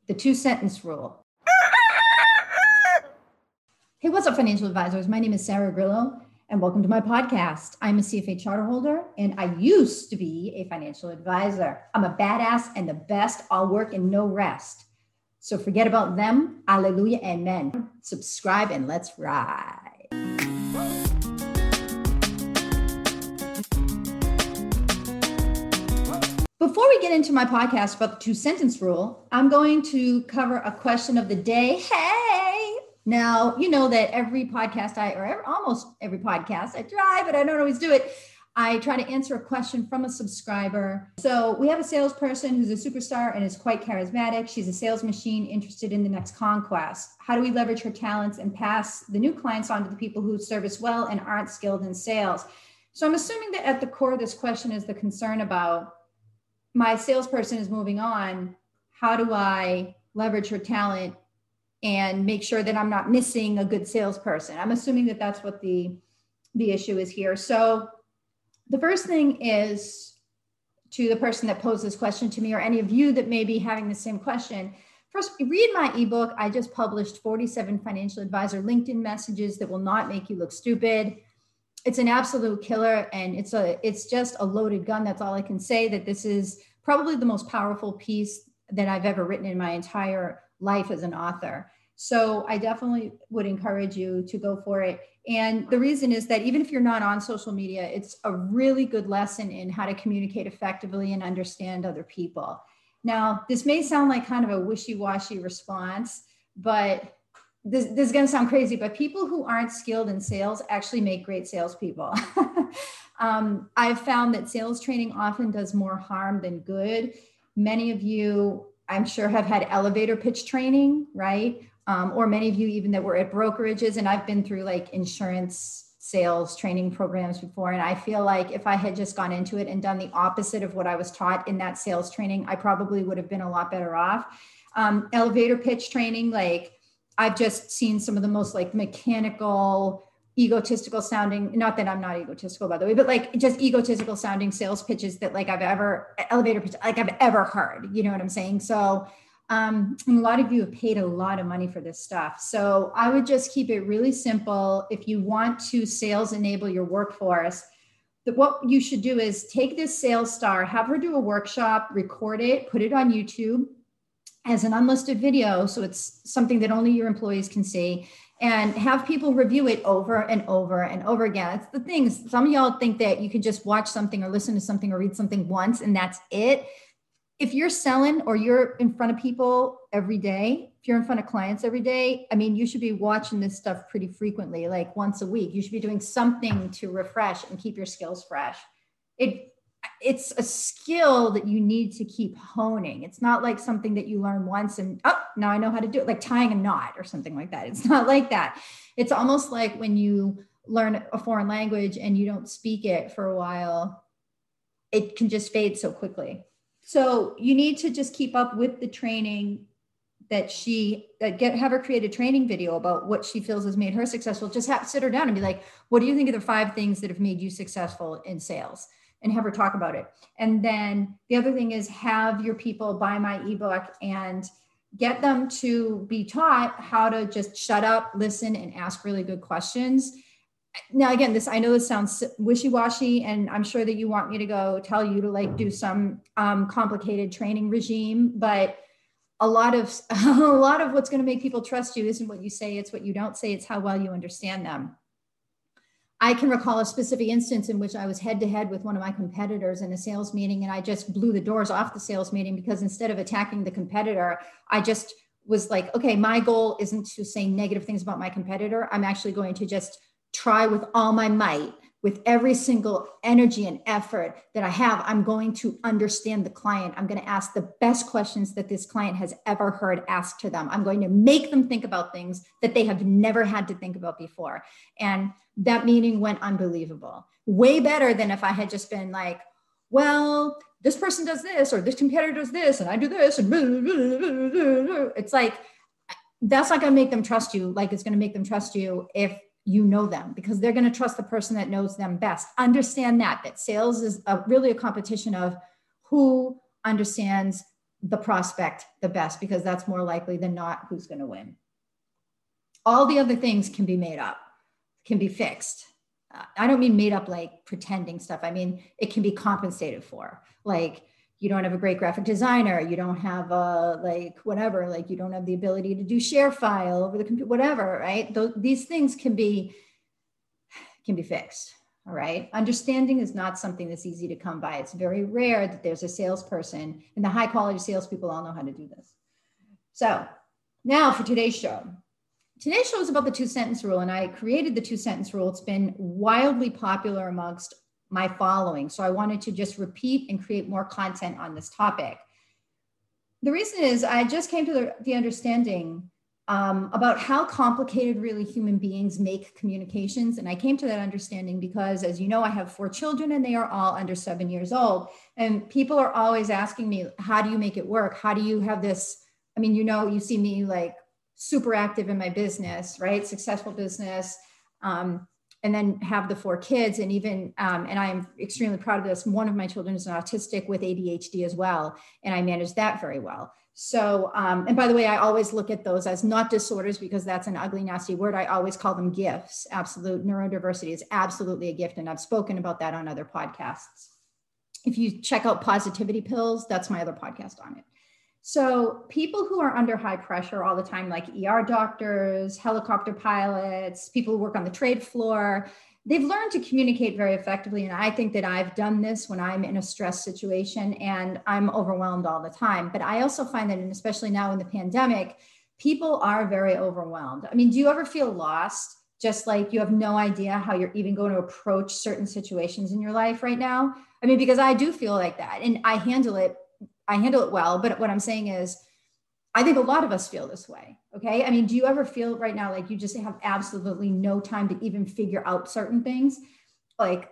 the 2-sentence rule. Hey, what's up, financial advisors? My name is Sarah Grillo, and welcome to my podcast. I'm a CFA charter holder, and I used to be a financial advisor. I'm a badass and the best. All work and no rest. So forget about them. Alleluia, amen. Subscribe and let's ride. Before we get into my podcast about the 2-sentence rule, I'm going to cover a question of the day. Hey! Now, you know that every podcast almost every podcast I try, but I don't always do it. I try to answer a question from a subscriber. So we have a salesperson who's a superstar and is quite charismatic. She's a sales machine interested in the next conquest. How do we leverage her talents and pass the new clients on to the people who service well and aren't skilled in sales? So I'm assuming that at the core of this question is the concern about my salesperson is moving on. How do I leverage her talent and make sure that I'm not missing a good salesperson? I'm assuming that that's what the issue is here. So the first thing is, to the person that posed this question to me, or any of you that may be having the same question, first, read my ebook. I just published 47 financial advisor LinkedIn messages that will not make you look stupid. It's an absolute killer, and it's just a loaded gun. That's all I can say. That this is probably the most powerful piece that I've ever written in my entire life as an author. So I definitely would encourage you to go for it. And the reason is that even if you're not on social media, it's a really good lesson in how to communicate effectively and understand other people. Now, this may sound like kind of a wishy-washy response, but this is going to sound crazy, but people who aren't skilled in sales actually make great salespeople. I've found that sales training often does more harm than good. Many of you, I'm sure, have had elevator pitch training, right? Or many of you even that were at brokerages, and I've been through like insurance sales training programs before. And I feel like if I had just gone into it and done the opposite of what I was taught in that sales training, I probably would have been a lot better off. Elevator pitch training, like I've just seen some of the most like mechanical, egotistical sounding, not that I'm not egotistical by the way, but like just egotistical sounding sales pitches that like I've ever heard, you know what I'm saying? So and a lot of you have paid a lot of money for this stuff. So I would just keep it really simple. If you want to sales enable your workforce, what you should do is take this sales star, have her do a workshop, record it, put it on YouTube as an unlisted video. So it's something that only your employees can see, and have people review it over and over and over again. It's the thing. Some of y'all think that you can just watch something or listen to something or read something once and that's it. If you're selling or you're in front of people every day, if you're in front of clients every day, I mean, you should be watching this stuff pretty frequently, like once a week. You should be doing something to refresh and keep your skills fresh. It's a skill that you need to keep honing. It's not like something that you learn once and, oh, now I know how to do it, like tying a knot or something like that. It's not like that. It's almost like when you learn a foreign language and you don't speak it for a while, it can just fade so quickly. So you need to just keep up with the training that have her create a training video about what she feels has made her successful. Just sit her down and be like, what do you think are the 5 things that have made you successful in sales? And have her talk about it. And then the other thing is have your people buy my ebook and get them to be taught how to just shut up, listen, and ask really good questions. Now, again, I know this sounds wishy-washy, and I'm sure that you want me to go tell you to like do some complicated training regime, but a lot of what's going to make people trust you isn't what you say, it's what you don't say, it's how well you understand them. I can recall a specific instance in which I was head-to-head with one of my competitors in a sales meeting, and I just blew the doors off the sales meeting because instead of attacking the competitor, I just was like, okay, my goal isn't to say negative things about my competitor. I'm actually going to just try with all my might, with every single energy and effort that I have. I'm going to understand the client. I'm going to ask the best questions that this client has ever heard asked to them. I'm going to make them think about things that they have never had to think about before. And that meeting went unbelievable. Way better than if I had just been like, well, this person does this, or this competitor does this, and I do this, and it's like, that's not going to make them trust you like it's going to make them trust you if you know them, because they're going to trust the person that knows them best. Understand that sales is really a competition of who understands the prospect the best, because that's more likely than not who's going to win. All the other things can be made up, can be fixed. I don't mean made up like pretending stuff. I mean, it can be compensated for. Like, you don't have a great graphic designer, you don't have whatever, like you don't have the ability to do share file over the computer, whatever, right? These things can be fixed. All right. Understanding is not something that's easy to come by. It's very rare that there's a salesperson, and the high quality salespeople all know how to do this. So now for today's show. Today's show is about the 2-sentence rule, and I created the 2-sentence rule. It's been wildly popular amongst my following. So I wanted to just repeat and create more content on this topic. The reason is I just came to the understanding about how complicated really human beings make communications. And I came to that understanding because, as you know, I have 4 children and they are all under 7 years old. And people are always asking me, how do you make it work? How do you have this? I mean, you see me like super active in my business, right? Successful business. And then have the 4 kids, and even, and I'm extremely proud of this. One of my children is an autistic with ADHD as well, and I manage that very well. So, and by the way, I always look at those as not disorders, because that's an ugly, nasty word. I always call them gifts. Absolute neurodiversity is absolutely a gift, and I've spoken about that on other podcasts. If you check out Positivity Pills, that's my other podcast on it. So people who are under high pressure all the time, like ER doctors, helicopter pilots, people who work on the trade floor, they've learned to communicate very effectively. And I think that I've done this when I'm in a stress situation and I'm overwhelmed all the time. But I also find that, and especially now in the pandemic, people are very overwhelmed. I mean, do you ever feel lost? Just like you have no idea how you're even going to approach certain situations in your life right now? I mean, because I do feel like that, and I handle it well. But what I'm saying is, I think a lot of us feel this way. Okay. I mean, do you ever feel right now like you just have absolutely no time to even figure out certain things? Like,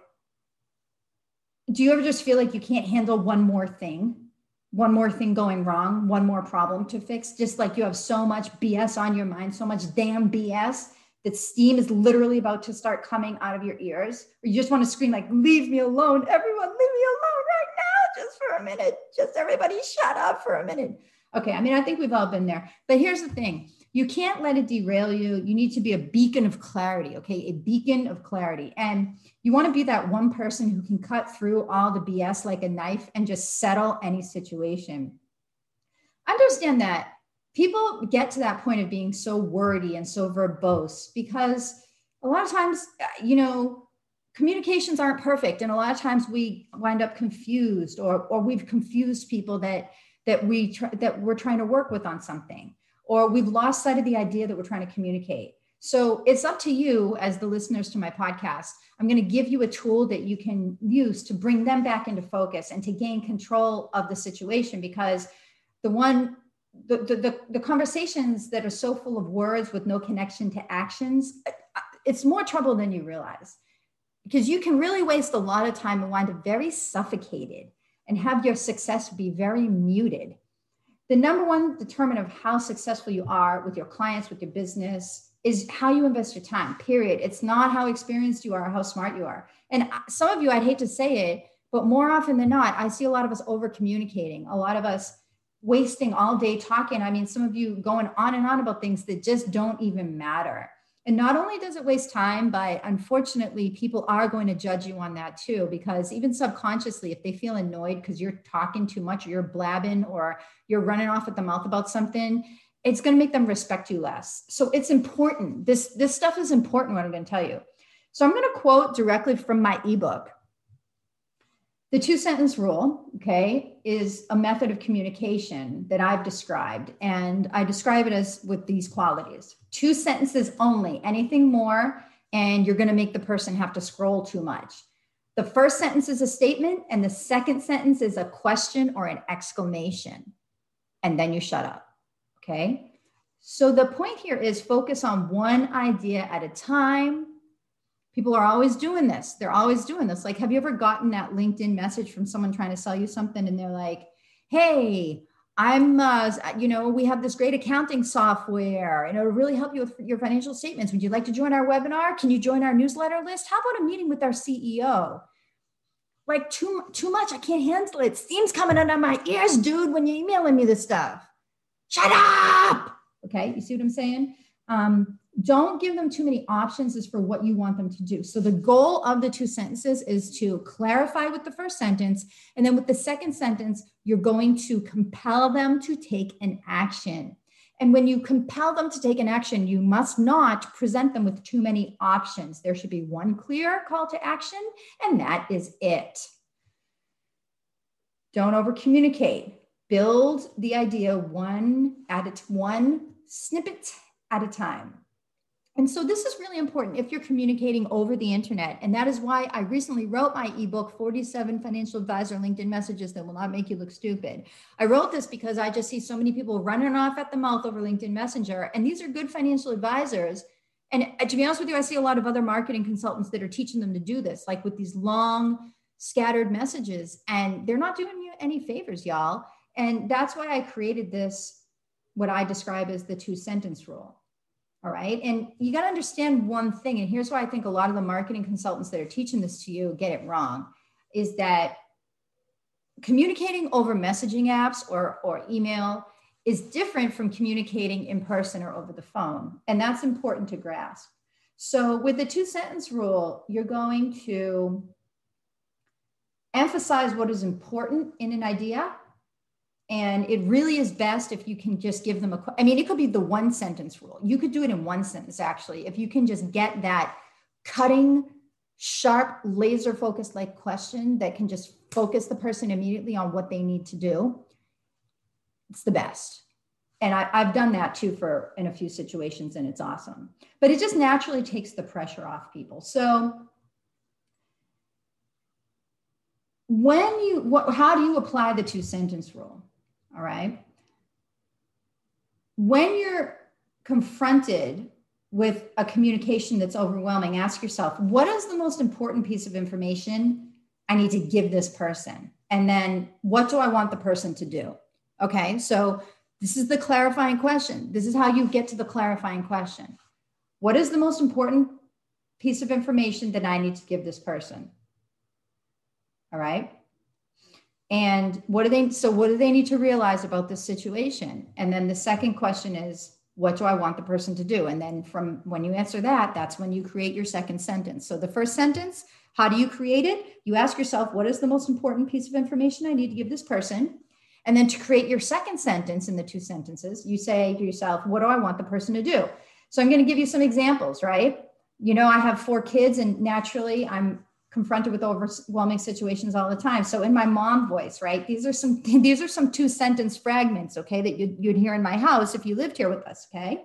do you ever just feel like you can't handle one more thing going wrong, one more problem to fix? Just like you have so much BS on your mind, so much damn BS that steam is literally about to start coming out of your ears, or you just want to scream like, leave me alone. Everyone, leave me alone right now, just for a minute. Just everybody shut up for a minute. Okay. I mean, I think we've all been there, but here's the thing. You can't let it derail you. You need to be a beacon of clarity. Okay. A beacon of clarity. And you want to be that one person who can cut through all the BS like a knife and just settle any situation. Understand that people get to that point of being so wordy and so verbose because a lot of times, communications aren't perfect. And a lot of times we wind up confused, or we've confused people that we're trying to work with on something, or we've lost sight of the idea that we're trying to communicate. So it's up to you as the listeners to my podcast. I'm going to give you a tool that you can use to bring them back into focus and to gain control of the situation, because the conversations that are so full of words with no connection to actions, it's more trouble than you realize, because you can really waste a lot of time and wind up very suffocated and have your success be very muted. The number one determinant of how successful you are with your clients, with your business, is how you invest your time, period. It's not how experienced you are or how smart you are. And some of you, I'd hate to say it, but more often than not, I see a lot of us over communicating, a lot of us wasting all day talking. I mean, some of you going on and on about things that just don't even matter. And not only does it waste time, but unfortunately, people are going to judge you on that too, because even subconsciously, if they feel annoyed because you're talking too much, or you're blabbing, or you're running off at the mouth about something, it's going to make them respect you less. So it's important. This stuff is important, what I'm going to tell you. So I'm going to quote directly from my ebook. The 2-sentence rule, okay, is a method of communication that I've described, and I describe it as with these qualities. 2 sentences only, anything more, and you're going to make the person have to scroll too much. The first sentence is a statement, and the second sentence is a question or an exclamation, and then you shut up, okay? So the point here is focus on one idea at a time. People are always doing this. They're always doing this. Like, have you ever gotten that LinkedIn message from someone trying to sell you something, and they're like, hey, we have this great accounting software and it'll really help you with your financial statements. Would you like to join our webinar? Can you join our newsletter list? How about a meeting with our CEO? like too much. I can't handle it. Steam's coming out of my ears, dude, when you're emailing me this stuff. Shut up. Okay. You see what I'm saying? Don't give them too many options as for what you want them to do. So the goal of the 2 sentences is to clarify with the first sentence. And then with the second sentence, you're going to compel them to take an action. And when you compel them to take an action, you must not present them with too many options. There should be one clear call to action, and that is it. Don't over communicate. Build the idea one snippet at a time. And so this is really important if you're communicating over the internet. And that is why I recently wrote my ebook, 47 Financial Advisor LinkedIn Messages That Will Not Make You Look Stupid. I wrote this because I just see so many people running off at the mouth over LinkedIn Messenger. And these are good financial advisors. And to be honest with you, I see a lot of other marketing consultants that are teaching them to do this, like with these long scattered messages. And they're not doing you any favors, y'all. And that's why I created this, what I describe as the 2-sentence rule. All right. And you got to understand one thing. And here's why I think a lot of the marketing consultants that are teaching this to you get it wrong, is that communicating over messaging apps or email is different from communicating in person or over the phone. And that's important to grasp. So with the 2-sentence rule, you're going to emphasize what is important in an idea. And it really is best if you can just give them it could be the 1-sentence rule. You could do it in 1 sentence, actually. If you can just get that cutting, sharp, laser focused like question that can just focus the person immediately on what they need to do, it's the best. And I've done that too in a few situations, and it's awesome. But it just naturally takes the pressure off people. So how do you apply the 2-sentence rule? All right. When you're confronted with a communication that's overwhelming, ask yourself, what is the most important piece of information I need to give this person? And then what do I want the person to do? Okay. So this is the clarifying question. This is how you get to the clarifying question. What is the most important piece of information that I need to give this person? All right. And what do they need to realize about this situation? And then the second question is, what do I want the person to do? And then from when you answer that, that's when you create your second sentence. So the first sentence, how do you create it? You ask yourself, what is the most important piece of information I need to give this person? And then to create your second sentence in the 2 sentences, you say to yourself, what do I want the person to do? So I'm going to give you some examples, right? You know, I have 4 kids, and naturally I'm confronted with overwhelming situations all the time. So in my mom voice, right? These are some 2-sentence fragments, okay, that you'd hear in my house if you lived here with us, okay?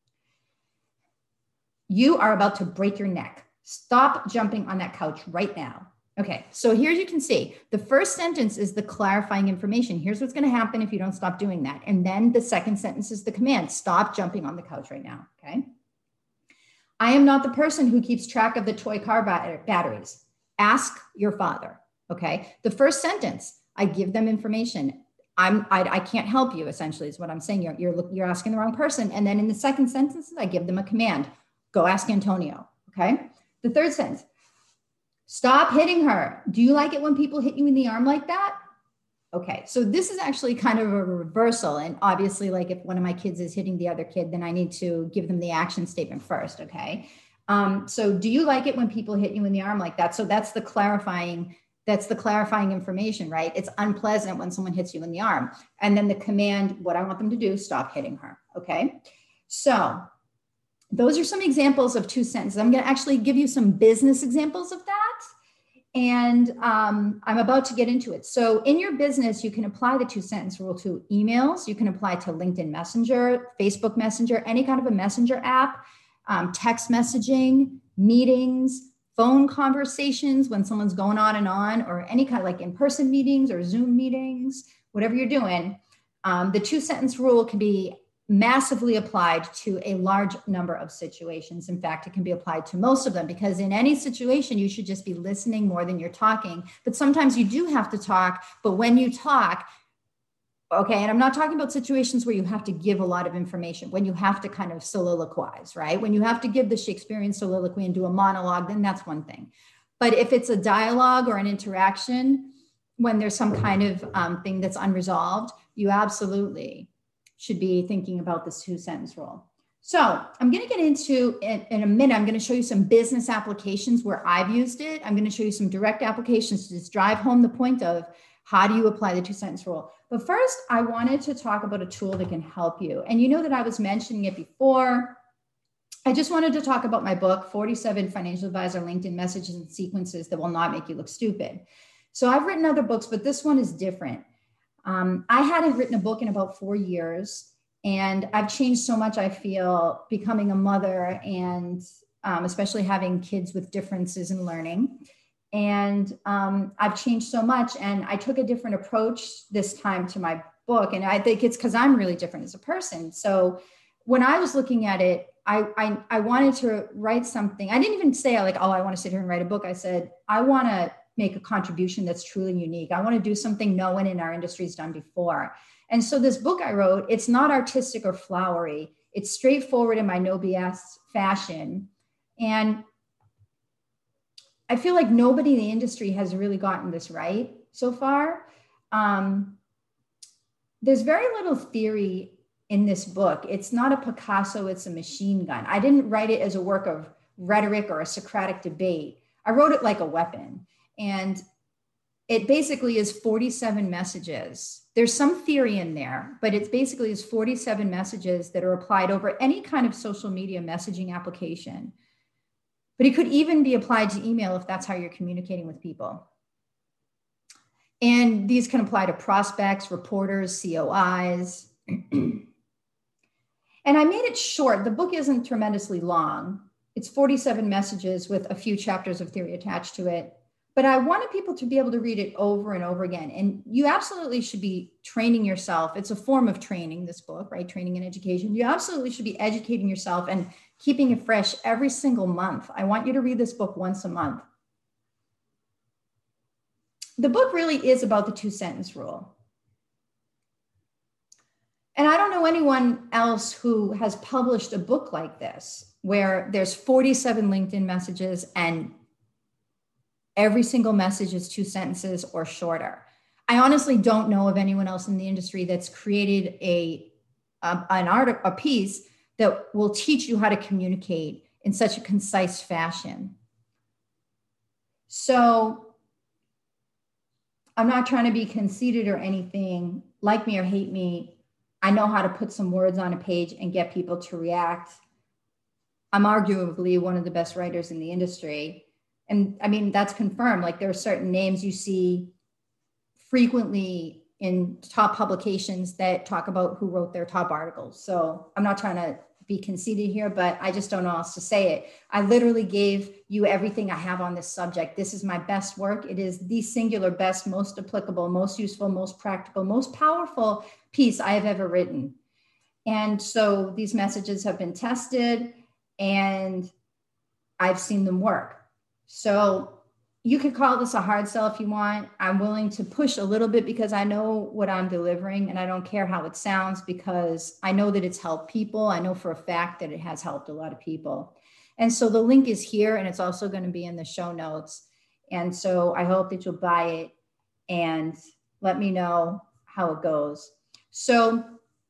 You are about to break your neck. Stop jumping on that couch right now. Okay, so here you can see the first sentence is the clarifying information. Here's what's going to happen if you don't stop doing that. And then the second sentence is the command. Stop jumping on the couch right now, okay? I am not the person who keeps track of the toy car batteries. Ask your father, okay? The first sentence, I give them information. I can't help you, essentially, is what I'm saying. You're asking the wrong person. And then in the second sentence, I give them a command. Go ask Antonio, okay? The third sentence, stop hitting her. Do you like it when people hit you in the arm like that? Okay, so this is actually kind of a reversal. And obviously, like if one of my kids is hitting the other kid, then I need to give them the action statement first, okay? So do you like it when people hit you in the arm like that? So that's the clarifying information, right? It's unpleasant when someone hits you in the arm. And then the command, what I want them to do, stop hitting her, okay? So those are some examples of 2 sentences. I'm going to actually give you some business examples of that. And I'm about to get into it. So in your business, you can apply the 2-sentence rule to emails. You can apply to LinkedIn Messenger, Facebook Messenger, any kind of a messenger app, text messaging, meetings, phone conversations when someone's going on, or any kind of like in-person meetings or Zoom meetings, whatever you're doing. The 2-sentence rule can be massively applied to a large number of situations. In fact, it can be applied to most of them, because in any situation, you should just be listening more than you're talking. But sometimes you do have to talk. But when you talk, okay, and I'm not talking about situations where you have to give a lot of information, when you have to kind of soliloquize, right? When you have to give the Shakespearean soliloquy and do a monologue, then that's one thing. But if it's a dialogue or an interaction, when there's some kind of thing that's unresolved, you absolutely should be thinking about this 2-sentence rule. So I'm going to get into, in a minute, I'm going to show you some business applications where I've used it. I'm going to show you some direct applications to just drive home the point of how do you apply the 2-sentence rule. But first, I wanted to talk about a tool that can help you. And you know that I was mentioning it before. I just wanted to talk about my book, 47 Financial Advisor LinkedIn Messages and Sequences That Will Not Make You Look Stupid. So I've written other books, but this one is different. I hadn't written a book in about 4 years. And I've changed so much, I feel, becoming a mother and especially having kids with differences in learning. And I've changed so much. And I took a different approach this time to my book. And I think it's because I'm really different as a person. So when I was looking at it, I wanted to write something. I didn't even say I want to sit here and write a book. I said, I want to make a contribution that's truly unique. I want to do something no one in our industry has done before. And so this book I wrote, it's not artistic or flowery. It's straightforward in my no BS fashion. And I feel like nobody in the industry has really gotten this right so far. There's very little theory in this book. It's not a Picasso, it's a machine gun. I didn't write it as a work of rhetoric or a Socratic debate. I wrote it like a weapon. And it basically is 47 messages. There's some theory in there, but it's basically is 47 messages that are applied over any kind of social media messaging application. But it could even be applied to email if that's how you're communicating with people. And these can apply to prospects, reporters, COIs. And I made it short. The book isn't tremendously long. It's 47 messages with a few chapters of theory attached to it. But I wanted people to be able to read it over and over again. And you absolutely should be training yourself. It's a form of training, this book, right? Training and education. You absolutely should be educating yourself and keeping it fresh every single month. I want you to read this book once a month. The book really is about the 2-sentence rule. And I don't know anyone else who has published a book like this, where there's 47 LinkedIn messages and every single message is 2 sentences or shorter. I honestly don't know of anyone else in the industry that's created a piece that will teach you how to communicate in such a concise fashion. So I'm not trying to be conceited or anything. Like me or hate me, I know how to put some words on a page and get people to react. I'm arguably one of the best writers in the industry. And I mean, that's confirmed. Like there are certain names you see frequently in top publications that talk about who wrote their top articles. So I'm not trying to be conceited here, but I just don't know how else to say it. I literally gave you everything I have on this subject. This is my best work. It is the singular best, most applicable, most useful, most practical, most powerful piece I have ever written. And so these messages have been tested and I've seen them work. So you could call this a hard sell if you want. I'm willing to push a little bit because I know what I'm delivering and I don't care how it sounds because I know that it's helped people. I know for a fact that it has helped a lot of people. And so the link is here and it's also going to be in the show notes. And so I hope that you'll buy it and let me know how it goes. So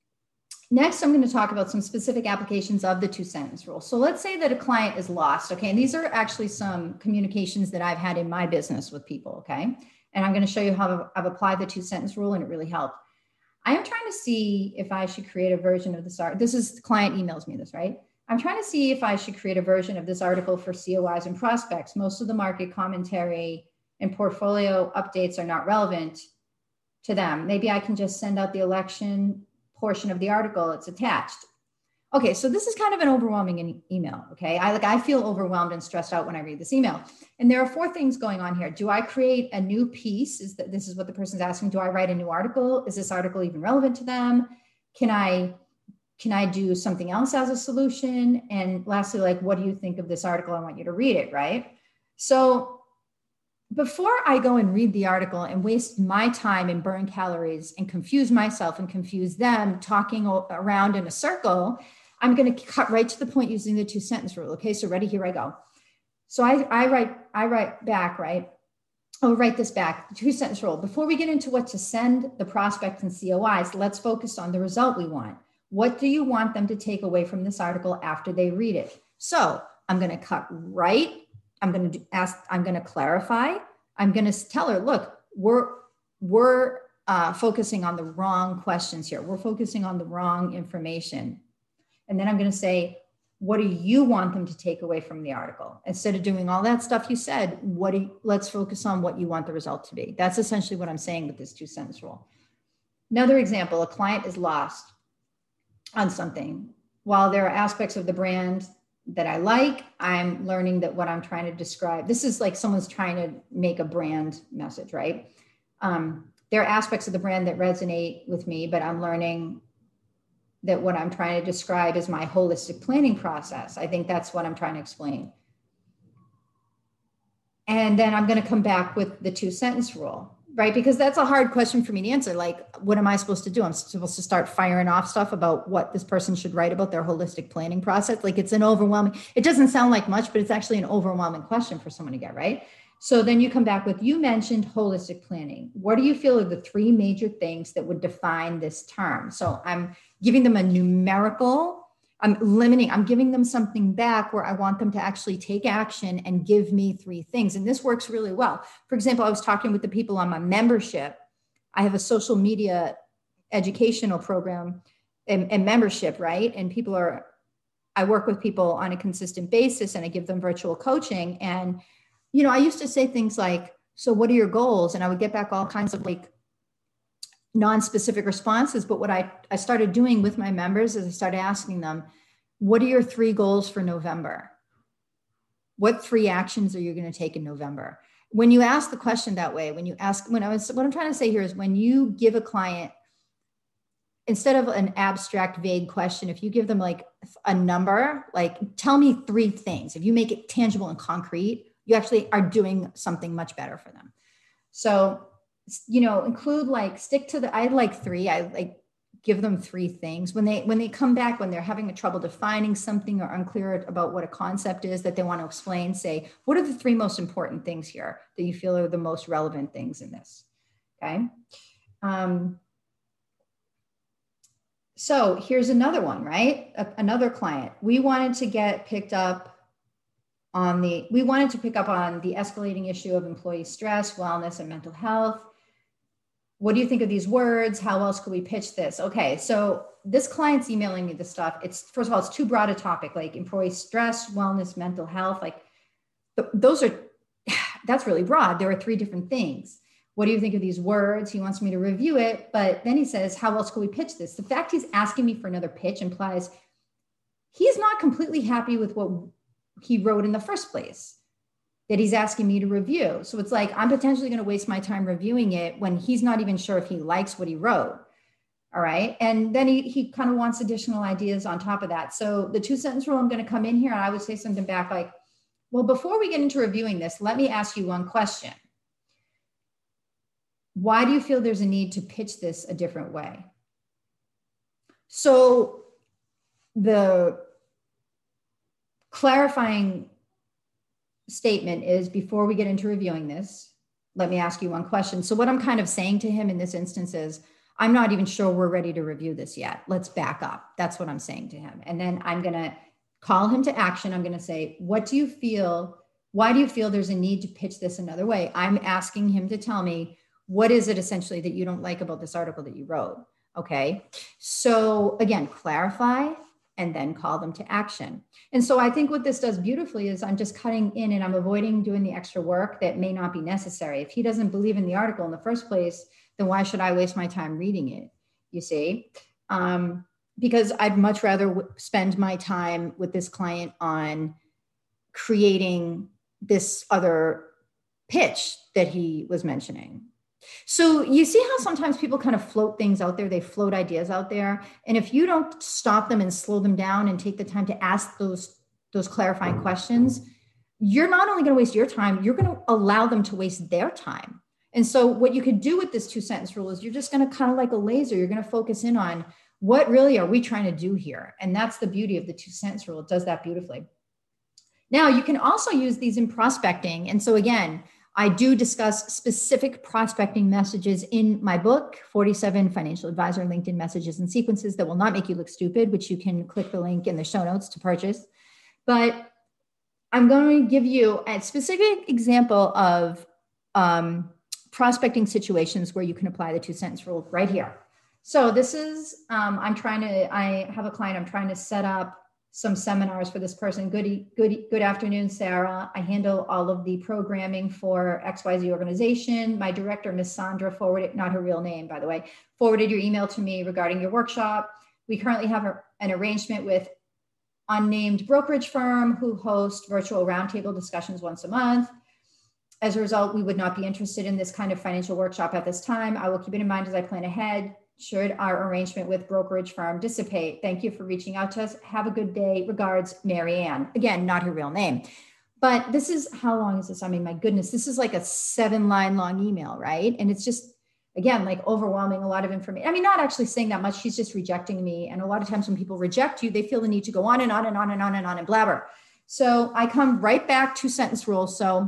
next, I'm going to talk about some specific applications of the 2-sentence rule. So let's say that a client is lost, okay? And these are actually some communications that I've had in my business with people, okay? And I'm going to show you how I've applied the 2-sentence rule and it really helped. I am trying to see if I should create a version of this art. This is, the client emails me this, right? I'm trying to see if I should create a version of this article for COIs and prospects. Most of the market commentary and portfolio updates are not relevant to them. Maybe I can just send out the election portion of the article, it's attached. Okay, so this is kind of an overwhelming email, okay? I feel overwhelmed and stressed out when I read this email. And there are 4 things going on here. Do I create a new piece? This is what the person's asking. Do I write a new article? Is this article even relevant to them? Can I do something else as a solution? And lastly, like, what do you think of this article? I want you to read it, right? So before I go and read the article and waste my time and burn calories and confuse myself and confuse them talking around in a circle, I'm going to cut right to the point using the 2-sentence rule. Okay, so ready? Here I go. So I write back, right? I'll write this back, the 2-sentence rule. Before we get into what to send the prospect and COIs, let's focus on the result we want. What do you want them to take away from this article after they read it? So I'm going to cut right. I'm going to clarify. I'm going to tell her, look, we're focusing on the wrong questions here. We're focusing on the wrong information. And then I'm going to say, what do you want them to take away from the article? Instead of doing all that stuff you said, let's focus on what you want the result to be. That's essentially what I'm saying with this 2-sentence rule. Another example, a client is lost on something. While there are aspects of the brand that I like, I'm learning that what I'm trying to describe, this is like someone's trying to make a brand message, right? There are aspects of the brand that resonate with me, but I'm learning that what I'm trying to describe is my holistic planning process. I think that's what I'm trying to explain. And then I'm going to come back with the 2-sentence rule, right? Because that's a hard question for me to answer. Like, what am I supposed to do? I'm supposed to start firing off stuff about what this person should write about their holistic planning process. Like, it's an overwhelming, it doesn't sound like much, but it's actually an overwhelming question for someone to get, right? So then you come back with, you mentioned holistic planning. What do you feel are the 3 major things that would define this term? So I'm giving them a numerical, I'm giving them something back where I want them to actually take action and give me 3 things. And this works really well. For example, I was talking with the people on my membership. I have a social media educational program and membership, right? And I work with people on a consistent basis and I give them virtual coaching. And I used to say things like, so what are your goals? And I would get back all kinds of like non-specific responses. But what I started doing with my members is I started asking them, what are your 3 goals for November? What 3 actions are you going to take in November? When you ask the question that way, what I'm trying to say here is when you give a client, instead of an abstract, vague question, if you give them like a number, like tell me 3 things, if you make it tangible and concrete, you actually are doing something much better for them. So, include I like 3, I like give them 3 things. When they come back, when they're having trouble defining something or unclear about what a concept is that they want to explain, say, what are the 3 most important things here that you feel are the most relevant things in this? Okay. So here's another one, right? Another client. We wanted to pick up on the escalating issue of employee stress, wellness, and mental health. What do you think of these words? How else could we pitch this? Okay, so this client's emailing me this stuff. First of all, it's too broad a topic, like employee stress, wellness, mental health. Like that's really broad. There are 3 different things. What do you think of these words? He wants me to review it, but then he says, how else could we pitch this? The fact he's asking me for another pitch implies he's not completely happy with what he wrote in the first place that he's asking me to review. So it's like, I'm potentially going to waste my time reviewing it when he's not even sure if he likes what he wrote. All right. And then he kind of wants additional ideas on top of that. So the 2-sentence rule, I'm going to come in here and I would say something back like, well, before we get into reviewing this, let me ask you one question. Why do you feel there's a need to pitch this a different way? So the clarifying statement is, before we get into reviewing this, let me ask you one question. So what I'm kind of saying to him in this instance is, I'm not even sure we're ready to review this yet. Let's back up. That's what I'm saying to him. And then I'm going to call him to action. I'm going to say, why do you feel there's a need to pitch this another way? I'm asking him to tell me, what is it essentially that you don't like about this article that you wrote? Okay. So again, clarify and then call them to action. And so I think what this does beautifully is I'm just cutting in and I'm avoiding doing the extra work that may not be necessary. If he doesn't believe in the article in the first place, then why should I waste my time reading it? You see? Because I'd much rather spend my time with this client on creating this other pitch that he was mentioning. So you see how sometimes people kind of float things out there, they float ideas out there. And if you don't stop them and slow them down and take the time to ask those clarifying questions, you're not only going to waste your time, you're going to allow them to waste their time. And so what you could do with this 2-sentence rule is you're just going to kind of like a laser, you're going to focus in on what really are we trying to do here? And that's the beauty of the 2-sentence rule. It does that beautifully. Now, you can also use these in prospecting. And so again, I do discuss specific prospecting messages in my book, 47 Financial Advisor LinkedIn Messages and Sequences that will not make you look stupid, which you can click the link in the show notes to purchase. But I'm going to give you a specific example of prospecting situations where you can apply the 2-sentence rule right here. So this is, I have a client, I'm trying to set up some seminars for this person. Good afternoon, Sarah. I handle all of the programming for XYZ organization. My director, Miss Sandra, forwarded, not her real name, by the way, forwarded your email to me regarding your workshop. We currently have an arrangement with unnamed brokerage firm who host virtual roundtable discussions once a month. As a result, we would not be interested in this kind of financial workshop at this time. I will keep it in mind as I plan ahead. Should our arrangement with brokerage firm dissipate? Thank you for reaching out to us. Have a good day. Regards, Mary Ann. Again, not her real name. But this is, how long is this? I mean, my goodness, this is like a 7-line long email, right? And it's just, again, like overwhelming, a lot of information. I mean, not actually saying that much. She's just rejecting me. And a lot of times when people reject you, they feel the need to go on and on and on and on and on and blabber. So I come right back to 2-sentence rule. So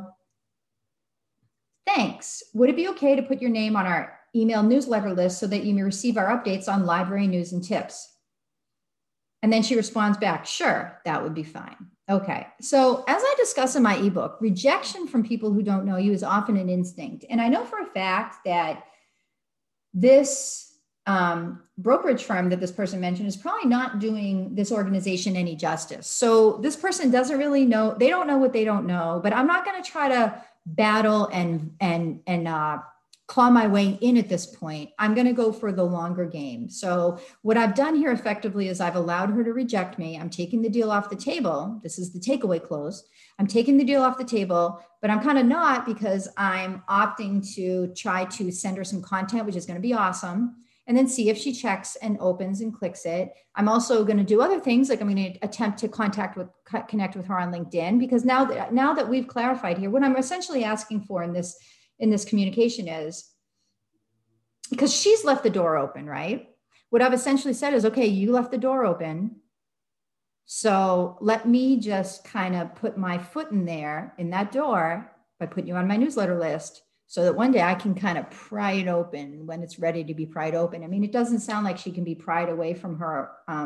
thanks. Would it be okay to put your name on our email newsletter list so that you may receive our updates on library news and tips? And then she responds back, sure, that would be fine. Okay. So as I discuss in my ebook, rejection from people who don't know you is often an instinct. And I know for a fact that this brokerage firm that this person mentioned is probably not doing this organization any justice. So this person doesn't really know, they don't know what they don't know, but I'm not going to try to battle and claw my way in at this point. I'm going to go for the longer game. So what I've done here effectively is I've allowed her to reject me. I'm taking the deal off the table. This is the takeaway close. I'm taking the deal off the table, but I'm kind of not, because I'm opting to try to send her some content, which is going to be awesome, and then see if she checks and opens and clicks it. I'm also going to do other things, like I'm going to attempt to connect with her on LinkedIn, because now that we've clarified here, what I'm essentially asking for in this communication is, because she's left the door open, right? What I've essentially said is, okay, you left the door open. So let me just kind of put my foot in there in that door by putting you on my newsletter list, so that one day I can kind of pry it open when it's ready to be pried open. I mean, it doesn't sound like she can be pried away from her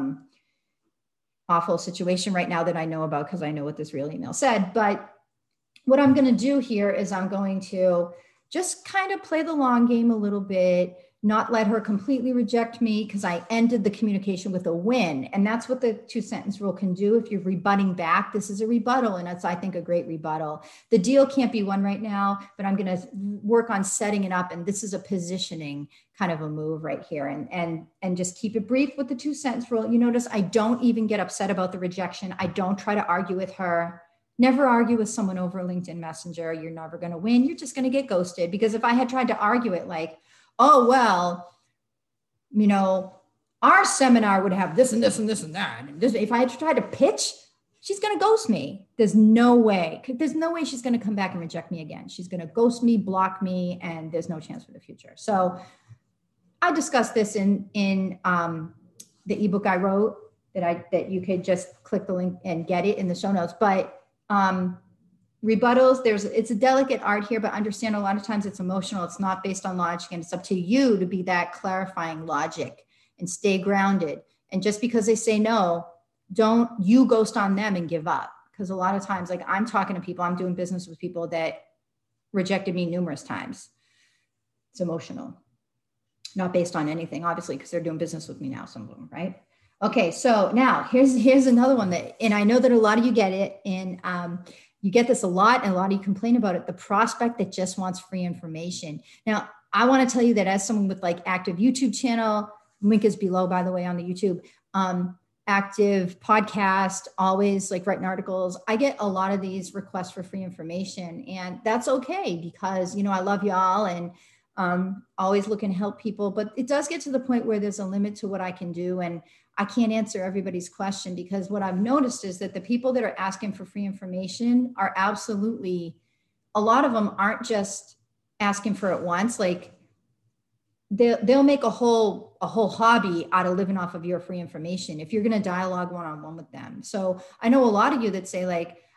awful situation right now that I know about, because I know what this real email said. But what I'm going to do here is I'm going to just kind of play the long game a little bit, not let her completely reject me, because I ended the communication with a win. And that's what the 2-sentence rule can do. If you're rebutting back, this is a rebuttal. And that's, I think, a great rebuttal. The deal can't be won right now, but I'm going to work on setting it up. And this is a positioning kind of a move right here. And just keep it brief with the 2-sentence rule. You notice I don't even get upset about the rejection. I don't try to argue with her. Never argue with someone over LinkedIn Messenger. You're never going to win. You're just going to get ghosted. Because if I had tried to argue it like, oh, well, you know, our seminar would have this and this and this and that. And this, if I had tried to pitch, she's going to ghost me. There's no way she's going to come back and reject me again. She's going to ghost me, block me, and there's no chance for the future. So I discussed this in the ebook I wrote that you could just click the link and get it in the show notes. But rebuttals, it's a delicate art here, but understand a lot of times it's emotional. It's not based on logic, and it's up to you to be that clarifying logic and stay grounded. And just because they say no, don't you ghost on them and give up. Because a lot of times, like I'm talking to people, I'm doing business with people that rejected me numerous times. It's emotional, not based on anything, obviously, because they're doing business with me now, some of them, right? Okay, so now here's another one that, and I know that a lot of you get it, and you get this a lot, and a lot of you complain about it, the prospect that just wants free information. Now, I want to tell you that as someone with like active YouTube channel, link is below, by the way, on the YouTube, active podcast, always like writing articles, I get a lot of these requests for free information, and that's okay, because, you know, I love y'all and always looking to help people, but it does get to the point where there's a limit to what I can do. And I can't answer everybody's question, because what I've noticed is that the people that are asking for free information are absolutely, a lot of them aren't just asking for it once. Like they'll make a whole hobby out of living off of your free information if you're going to dialogue one-on-one with them. So I know a lot of you that say like,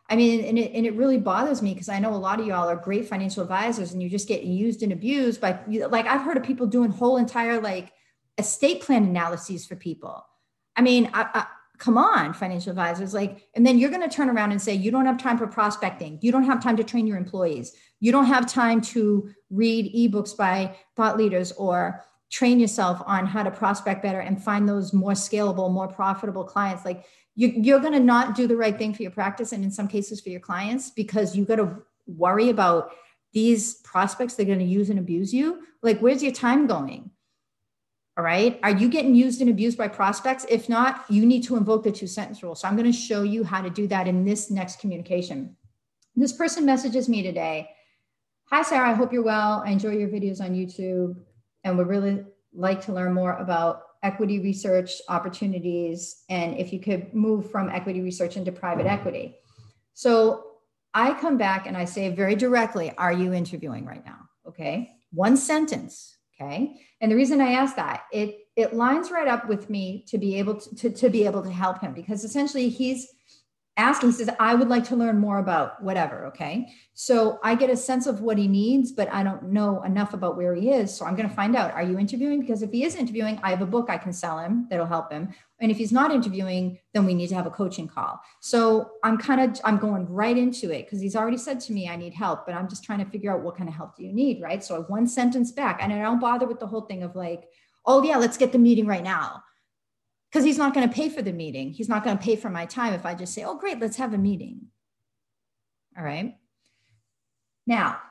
I mean, and it really bothers me because I know a lot of y'all are great financial advisors and you just get used and abused by, like, I've heard of people doing whole entire like estate plan analyses for people. I mean, come on, financial advisors, like, and then you're going to turn around and say, you don't have time for prospecting. You don't have time to train your employees. You don't have time to read ebooks by thought leaders or train yourself on how to prospect better and find those more scalable, more profitable clients. Like, you're going to not do the right thing for your practice and in some cases for your clients because you got to worry about these prospects that are going to use and abuse you. Like, where's your time going? All right. Are you getting used and abused by prospects? If not, you need to invoke the 2-sentence rule. So I'm going to show you how to do that in this next communication. This person messages me today. Hi, Sarah. I hope you're well. I enjoy your videos on YouTube and would really like to learn more about equity research opportunities and if you could move from equity research into private equity. So I come back and I say very directly, are you interviewing right now? Okay. 1 sentence. Okay. And the reason I ask that, it lines right up with me to be able to be able to help him because essentially he's asking, he says, I would like to learn more about whatever. Okay. So I get a sense of what he needs, but I don't know enough about where he is. So I'm going to find out, are you interviewing? Because if he is interviewing, I have a book I can sell him that'll help him. And if he's not interviewing, then we need to have a coaching call. So I'm going right into it because he's already said to me, I need help, but I'm just trying to figure out what kind of help do you need? Right. So 1 sentence back and I don't bother with the whole thing of like, oh yeah, let's get the meeting right now. Because he's not going to pay for the meeting. He's not going to pay for my time if I just say, oh, great, let's have a meeting. All right. Now,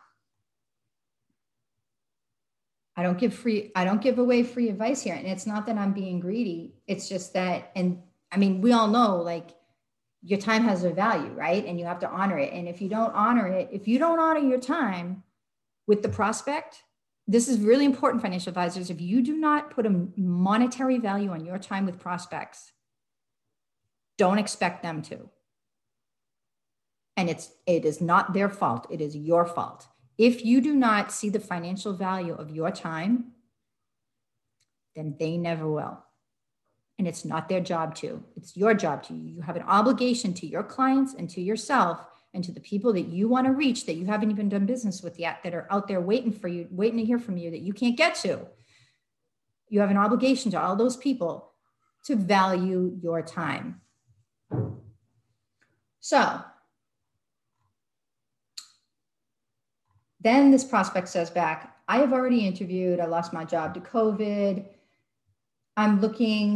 I don't give away free advice here. And it's not that I'm being greedy. It's just that, and I mean, we all know like your time has a value, right? And you have to honor it. And if you don't honor your time with the prospect, this is really important, financial advisors. If you do not put a monetary value on your time with prospects, don't expect them to. And it is not their fault. It is your fault. If you do not see the financial value of your time, then they never will. And it's not their job to. It's your job to. You have an obligation to your clients and to yourself and to the people that you want to reach that you haven't even done business with yet, that are out there waiting for you, waiting to hear from you that you can't get to. You have an obligation to all those people to value your time. So then this prospect says back, I have already interviewed. I lost my job to COVID. I am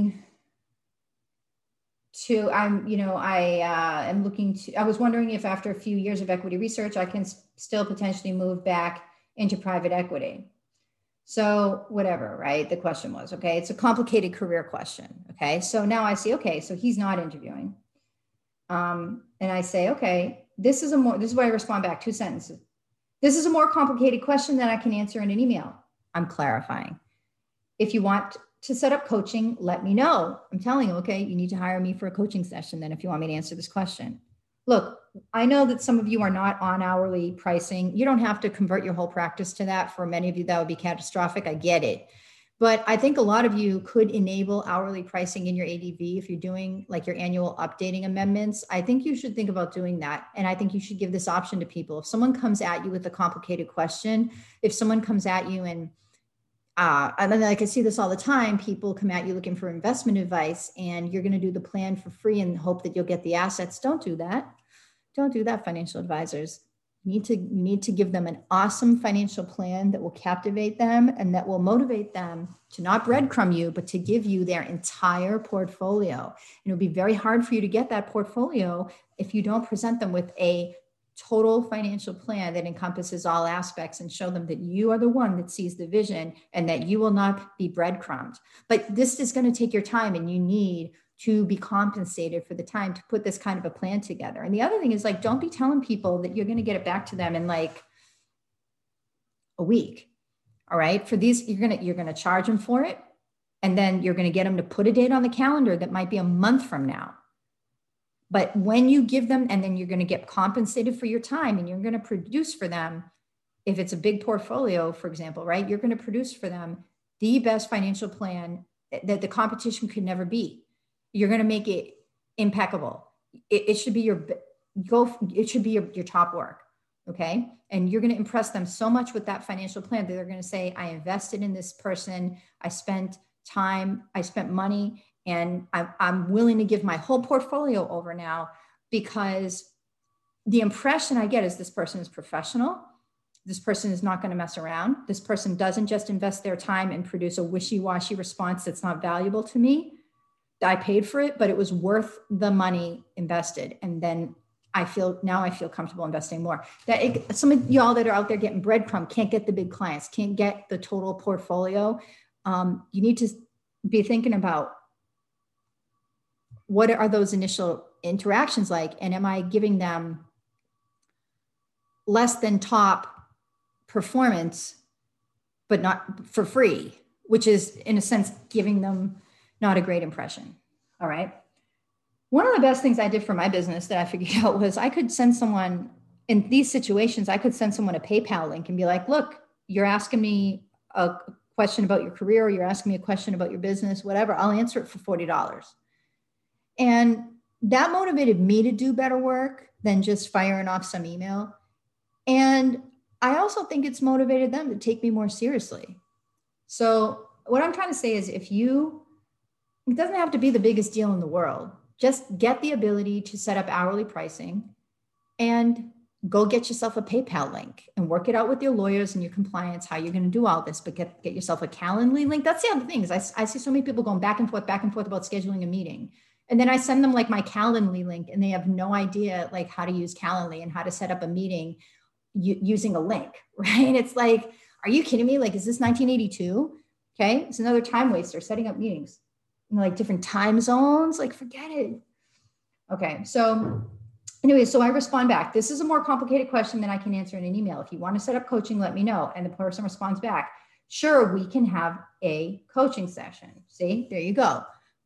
I was wondering if after a few years of equity research, I can still potentially move back into private equity. So whatever, right? The question was, okay, it's a complicated career question. Okay. So now I see, okay, so he's not interviewing. And I say, okay, this is what I respond back, 2 sentences. This is a more complicated question than I can answer in an email. I'm clarifying. If you want to set up coaching, let me know. I'm telling you, okay, you need to hire me for a coaching session then if you want me to answer this question. Look, I know that some of you are not on hourly pricing. You don't have to convert your whole practice to that. For many of you, that would be catastrophic. I get it. But I think a lot of you could enable hourly pricing in your ADV if you're doing like your annual updating amendments. I think you should think about doing that. And I think you should give this option to people. If someone comes at you with a complicated question, if someone comes at you and like I see this all the time, people come at you looking for investment advice and you're going to do the plan for free and hope that you'll get the assets. Don't do that. Don't do that, financial advisors. You need to give them an awesome financial plan that will captivate them and that will motivate them to not breadcrumb you, but to give you their entire portfolio. And it'll be very hard for you to get that portfolio if you don't present them with a total financial plan that encompasses all aspects and show them that you are the one that sees the vision and that you will not be breadcrumbed. But this is going to take your time and you need to be compensated for the time to put this kind of a plan together. And the other thing is like, don't be telling people that you're going to get it back to them in like a week. All right. For these, you're going to charge them for it. And then you're going to get them to put a date on the calendar that might be a month from now. But when you give them, and then you're going to get compensated for your time and you're going to produce for them, if it's a big portfolio, for example, right, you're going to produce for them the best financial plan that the competition could never beat. You're going to make it impeccable. It should be it should be your top work. Okay. And you're going to impress them so much with that financial plan that they're going to say, I invested in this person. I spent time, I spent money, and I'm willing to give my whole portfolio over now, because the impression I get is this person is professional. This person is not going to mess around. This person doesn't just invest their time and produce a wishy-washy response that's not valuable to me. I paid for it, but it was worth the money invested. And then I feel comfortable investing more. Some of y'all that are out there getting breadcrumb can't get the big clients, can't get the total portfolio. You need to be thinking about, what are those initial interactions like? And am I giving them less than top performance, but not for free, which is in a sense giving them not a great impression. All right. One of the best things I did for my business that I figured out was I could send someone in these situations, I could send someone a PayPal link and be like, look, you're asking me a question about your career, or you're asking me a question about your business, whatever, I'll answer it for $40. And that motivated me to do better work than just firing off some email. And I also think it's motivated them to take me more seriously. So what I'm trying to say is, it doesn't have to be the biggest deal in the world. Just get the ability to set up hourly pricing and go get yourself a PayPal link and work it out with your lawyers and your compliance, how you're going to do all this, but get yourself a Calendly link. That's the other thing, is I see so many people going back and forth about scheduling a meeting. And then I send them like my Calendly link, and they have no idea like how to use Calendly and how to set up a meeting using a link, right? It's like, are you kidding me? Like, is this 1982? Okay. It's another time waster, setting up meetings in like different time zones. Like, forget it. Okay. So anyway, so I respond back. This is a more complicated question than I can answer in an email. If you want to set up coaching, let me know. And the person responds back, sure, we can have a coaching session. See, there you go.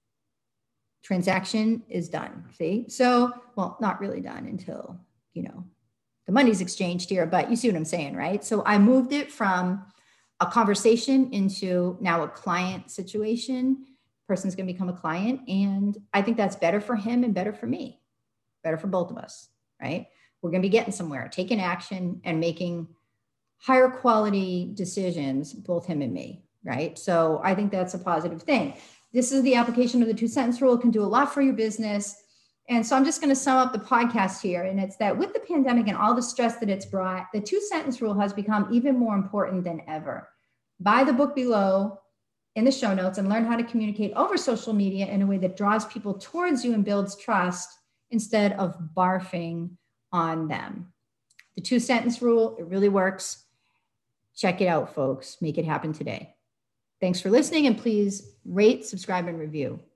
Transaction is done. See? So, well, not really done until, the money's exchanged here, but you see what I'm saying, right? So I moved it from a conversation into now a client situation. Person's going to become a client. And I think that's better for him and better for me, better for both of us, right? We're going to be getting somewhere, taking action and making higher quality decisions, both him and me, right? So I think that's a positive thing. This is the application of the 2-sentence rule. It can do a lot for your business. And so I'm just going to sum up the podcast here. And it's that with the pandemic and all the stress that it's brought, the 2-sentence rule has become even more important than ever. Buy the book below in the show notes and learn how to communicate over social media in a way that draws people towards you and builds trust instead of barfing on them. The 2-sentence rule, it really works. Check it out, folks. Make it happen today. Thanks for listening, and please rate, subscribe, and review.